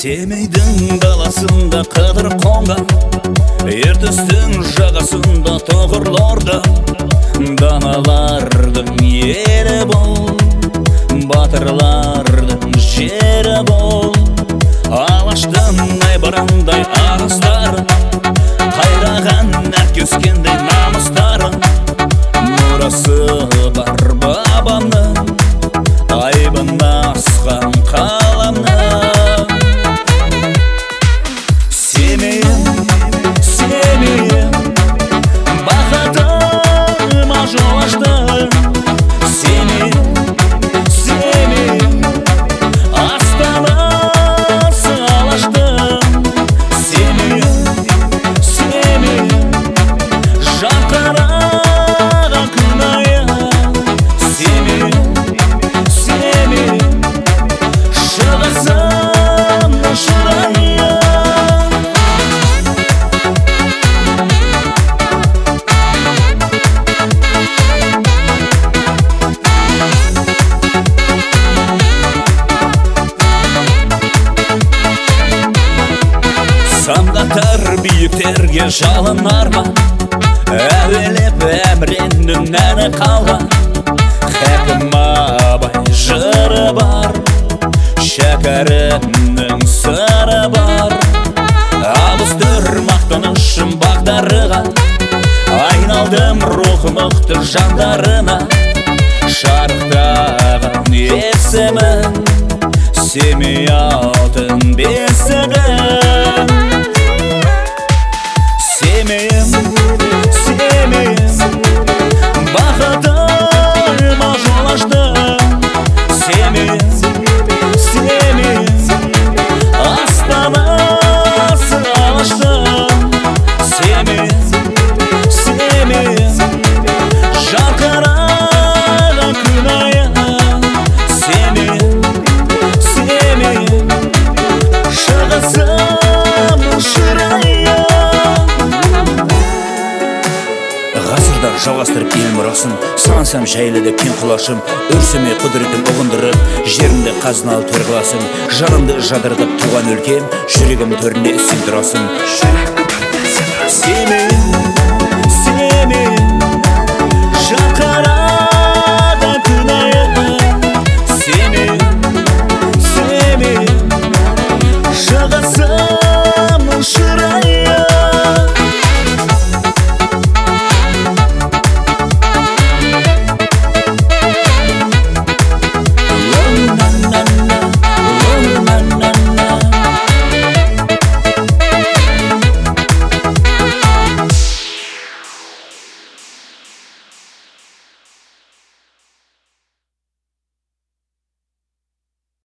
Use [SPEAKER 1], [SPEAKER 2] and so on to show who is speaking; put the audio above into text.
[SPEAKER 1] Семейдің даласында қыдыр қонған, ертістің жағасында тұғырлорда, даналардың елі бол, батырлардың жері бол. Алаштың айбарандай ағыстарын, қайраған нәрке өскендей намыстарын, мұрасы бар бабамның, айбын асқан қаламның. Семейім, бақытыма жол аштың. Семейім, астанасы алаштың. Семейім, жарқыраған күн айы. Семейім, шығысымның шырайы. Самғатар биіктерге жалын арман, әуелеп әміреннің әні қалған. Хәкім абай жыры бар, шәкәрімнің сыры бар. Абыстыр мақтанышым бағдарыға, айналдым рухы мықты жандарына. Шарықтаған есімін, Семей алтын бесігін. Семейім, бақытыма жол аштың. Семейім, астанасы алаштың. Семейім, жарқыраған күн айы. Семейім, шығысымның шырайы. Ғасырдар жалғастырып ел мұрасын, сансам жайлыды кең құлашым. Өрсіме құдыретім ұғындырып, жерімді қазыналы төр қыласың. Жанымды жадырдып туған өлкем, жүрегім төрінде сен тұрасың.